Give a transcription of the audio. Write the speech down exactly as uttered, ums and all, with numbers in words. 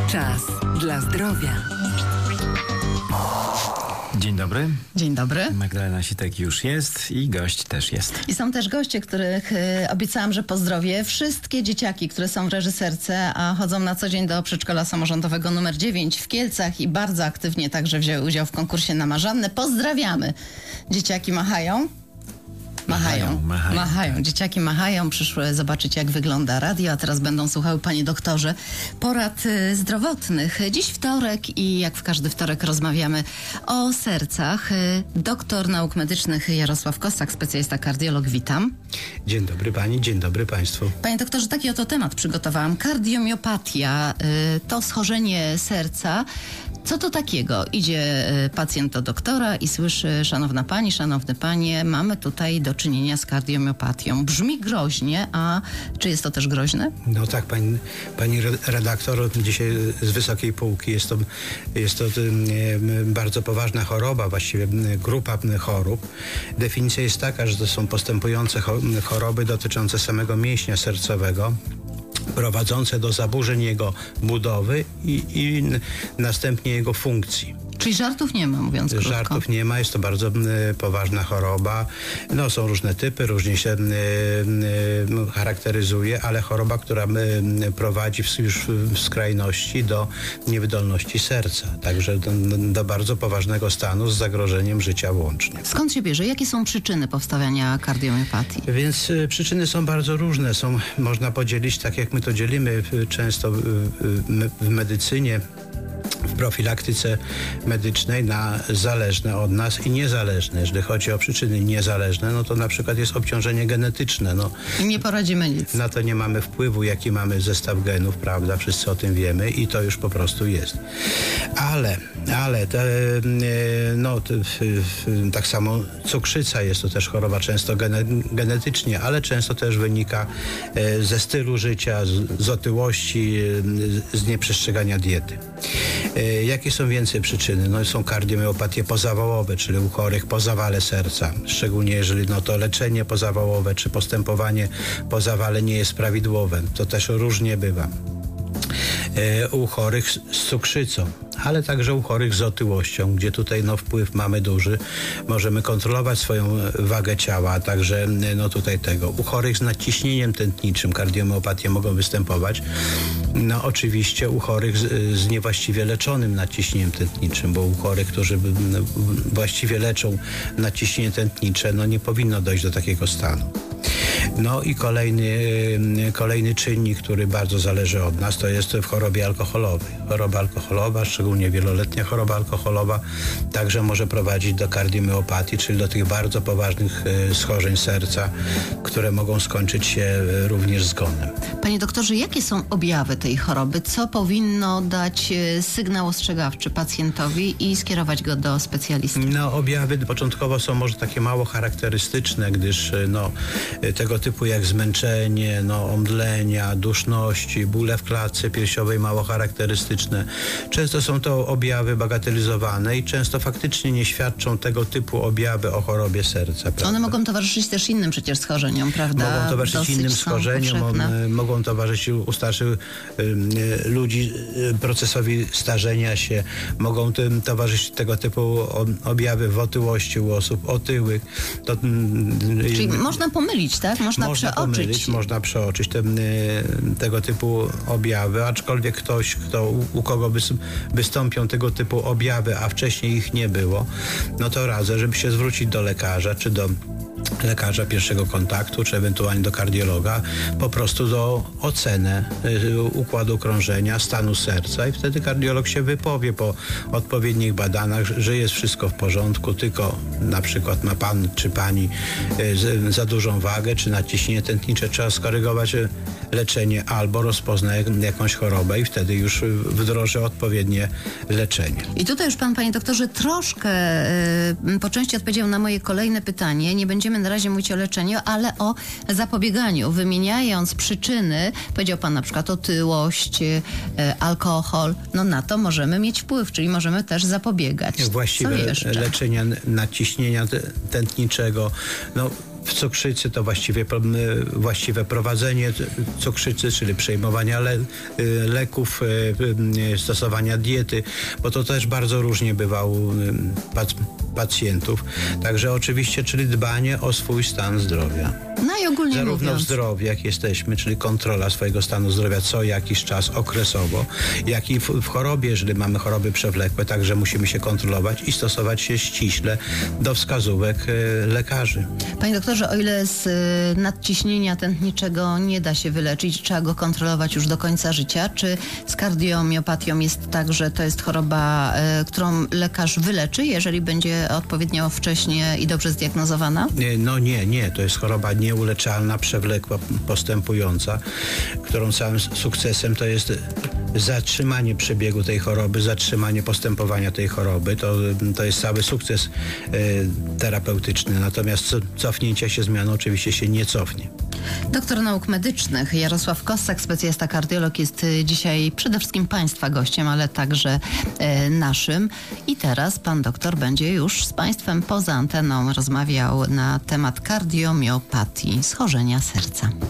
Czas dla zdrowia. Dzień dobry. Dzień dobry. Magdalena Sitek już jest i gość też jest. I są też goście, których y, obiecałam, że pozdrowię. Wszystkie dzieciaki, które są w reżyserce, a chodzą na co dzień do przedszkola samorządowego numer dziewięć w Kielcach i bardzo aktywnie także wzięły udział w konkursie na Marzannę. Pozdrawiamy. Dzieciaki machają. Machają, Machają, machają. machają. Dzieciaki machają, przyszły zobaczyć, jak wygląda radio, a teraz będą słuchały, panie doktorze, porad y, zdrowotnych. Dziś wtorek i jak w każdy wtorek rozmawiamy o sercach. Y, doktor nauk medycznych Jarosław Kossak, specjalista kardiolog, witam. Dzień dobry pani, dzień dobry państwu. Panie doktorze, taki oto temat przygotowałam. Kardiomiopatia y, to schorzenie serca. Co to takiego? Idzie y, pacjent do doktora i słyszy: szanowna pani, szanowny panie, mamy tutaj do czynienia z kardiomyopatią. Brzmi groźnie, a czy jest to też groźne? No tak, pani, pani redaktor, dzisiaj z wysokiej półki. Jest to, jest to bardzo poważna choroba, właściwie grupa chorób. Definicja jest taka, że to są postępujące choroby dotyczące samego mięśnia sercowego, prowadzące do zaburzeń jego budowy i, i następnie jego funkcji. Czyli żartów nie ma, mówiąc krótko. Żartów nie ma, jest to bardzo y, poważna choroba. No, są różne typy, różnie się y, y, charakteryzuje, ale choroba, która y, prowadzi w, już w skrajności do niewydolności serca. Także do, do bardzo poważnego stanu z zagrożeniem życia włącznie. Skąd się bierze? Jakie są przyczyny powstawania kardiomyopatii? Więc y, przyczyny są bardzo różne. Są, można podzielić, tak jak my to dzielimy y, często y, y, w medycynie, w profilaktyce medycznej, na zależne od nas i niezależne. Jeżeli chodzi o przyczyny niezależne, no to na przykład jest obciążenie genetyczne. No, I nie poradzimy nic. Na to nie mamy wpływu, jaki mamy zestaw genów, prawda? Wszyscy o tym wiemy i to już po prostu jest. Ale, ale te, no, te, tak samo cukrzyca jest to też choroba często gene, genetycznie, ale często też wynika ze stylu życia, z, z otyłości, z nieprzestrzegania diety. Jakie są więcej przyczyny? No, są kardiomyopatie pozawałowe, czyli u chorych po zawale serca. Szczególnie jeżeli no, to leczenie pozawałowe czy postępowanie po zawale nie jest prawidłowe. To też różnie bywa. U chorych z cukrzycą, ale także u chorych z otyłością, gdzie tutaj no, wpływ mamy duży. Możemy kontrolować swoją wagę ciała, a także no, tutaj tego. U chorych z nadciśnieniem tętniczym kardiomyopatie mogą występować. No oczywiście u chorych z, z niewłaściwie leczonym nadciśnieniem tętniczym, bo u chorych, którzy właściwie leczą nadciśnienie tętnicze, no nie powinno dojść do takiego stanu. No i kolejny, kolejny czynnik, który bardzo zależy od nas, to jest w chorobie alkoholowej. Choroba alkoholowa, szczególnie wieloletnia choroba alkoholowa, także może prowadzić do kardiomyopatii, czyli do tych bardzo poważnych schorzeń serca, które mogą skończyć się również zgonem. Panie doktorze, jakie są objawy tej choroby? Co powinno dać sygnał ostrzegawczy pacjentowi i skierować go do specjalisty? No, objawy początkowo są może takie mało charakterystyczne, gdyż no, tego typu jak zmęczenie, no, omdlenia, duszności, bóle w klatce piersiowej mało charakterystyczne. Często są to objawy bagatelizowane i często faktycznie nie świadczą tego typu objawy o chorobie serca. Prawda? One mogą towarzyszyć też innym przecież schorzeniom, prawda? Mogą towarzyszyć Dosyć innym schorzeniom, on, mogą towarzyszyć u starszych y, ludzi y, procesowi starzenia się, mogą tym towarzyszyć tego typu objawy w otyłości u osób otyłych. To, y, Czyli y, można pomylić, tak? Można, można przeoczyć. Pomylić, można przeoczyć te, y, tego typu objawy, aczkolwiek ktoś, kto, u, u kogo wys, wystąpią tego typu objawy, a wcześniej ich nie było, no to radzę, żeby się zwrócić do lekarza, czy do lekarza pierwszego kontaktu, czy ewentualnie do kardiologa, po prostu do oceny y, układu krążenia, stanu serca i wtedy kardiolog się wypowie po odpowiednich badaniach, że jest wszystko w porządku, tylko na przykład ma pan czy pani y, z, za dużą wagę, czy nadciśnienie tętnicze, trzeba skorygować y, leczenie albo rozpozna jakąś chorobę i wtedy już wdroży odpowiednie leczenie. I tutaj już pan, panie doktorze, troszkę y, po części odpowiedział na moje kolejne pytanie. Nie będziemy na razie mówić o leczeniu, ale o zapobieganiu. Wymieniając przyczyny, powiedział pan na przykład otyłość, y, alkohol, no na to możemy mieć wpływ, czyli możemy też zapobiegać. Właściwe leczenia nadciśnienia tętniczego, no w cukrzycy to właściwie, właściwe prowadzenie cukrzycy, czyli przejmowania le, leków, stosowania diety, bo to też bardzo różnie bywa u pacjentów. Także oczywiście, czyli dbanie o swój stan zdrowia. No i ogólnie Zarówno mówiąc, w zdrowiu, jak jesteśmy, czyli kontrola swojego stanu zdrowia co jakiś czas, okresowo, jak i w, w chorobie, jeżeli mamy choroby przewlekłe, także musimy się kontrolować i stosować się ściśle do wskazówek e, lekarzy. Panie doktorze, o ile z y, nadciśnienia tętniczego nie da się wyleczyć, trzeba go kontrolować już do końca życia, czy z kardiomiopatią jest tak, że to jest choroba, y, którą lekarz wyleczy, jeżeli będzie odpowiednio wcześnie i dobrze zdiagnozowana? Nie, no nie, nie, to jest choroba nieuleczalna, przewlekła, postępująca, którą całym sukcesem to jest zatrzymanie przebiegu tej choroby, zatrzymanie postępowania tej choroby. To, to jest cały sukces e, terapeutyczny. Natomiast co, cofnięcia się zmiany oczywiście się nie cofnie. Doktor nauk medycznych Jarosław Kossak, specjalista kardiolog, jest dzisiaj przede wszystkim Państwa gościem, ale także e, naszym. I teraz pan doktor będzie już z Państwem poza anteną rozmawiał na temat kardiomiopatii, schorzenia serca.